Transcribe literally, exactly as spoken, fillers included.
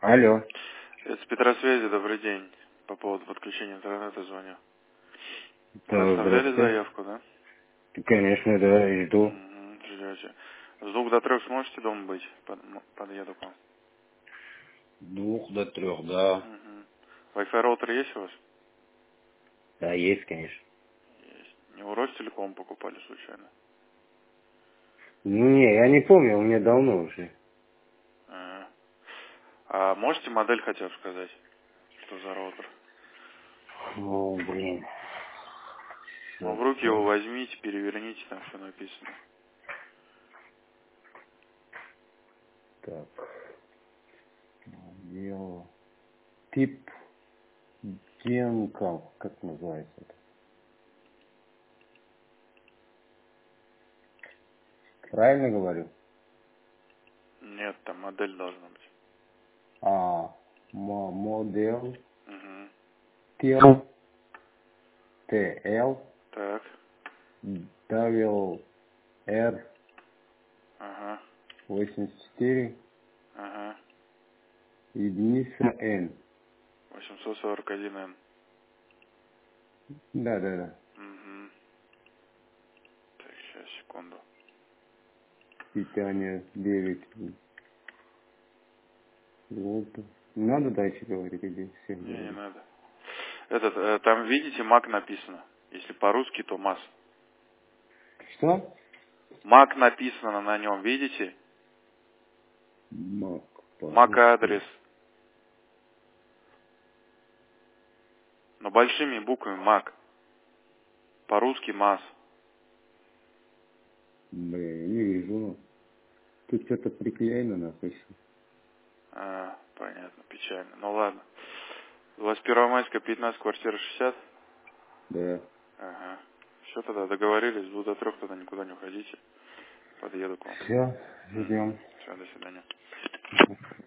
Алло. Это с Петросвязи, добрый день. По поводу подключения интернета звоню. Вы Да, оставляли здравствуйте. заявку, да? Конечно, да, и жду. Угу, ждете. С двух до трех сможете дома быть? Под- м, подъеду к вам. Двух до трех, да. Угу. Wi-Fi роутер есть у вас? Да, есть, конечно. Есть. Не у Ростелеком покупали случайно? Не, я не помню, у меня давно уже. А, а можете модель хотя бы сказать? Что за роутер? О, блин. Ну, Сейчас, в руки его сейчас. возьмите, переверните, там все написано. Так. Дело. Тип Генкал, как называется это? Правильно говорю? Нет, там модель должна быть. А, мо- модель Угу. Т Л Так. W R Ага. восемьдесят четыре Ага. единица N. восемьсот сорок один эн. Да, да, да. Угу. Так, сейчас, секунду. Питание девять вольтов. Надо дальше говорить или все Не, не говорить? надо. Этот, э, там, видите, Мак написано. Если по-русски, то МАС. Что? Мак написано на нем, видите? Мак Мак по-русски. адрес. Но большими буквами Мак. По-русски МАС. Бля, я не вижу. Ну. Тут что-то приклеено написано. А, понятно, печально. Ну ладно. двадцать первое майская, пятнадцать, квартира шестьдесят. Да. Ага. Все, тогда договорились, с двух до трех, тогда никуда не уходите. Подъеду к вам. Все, Угу. ждем. Все, до свидания.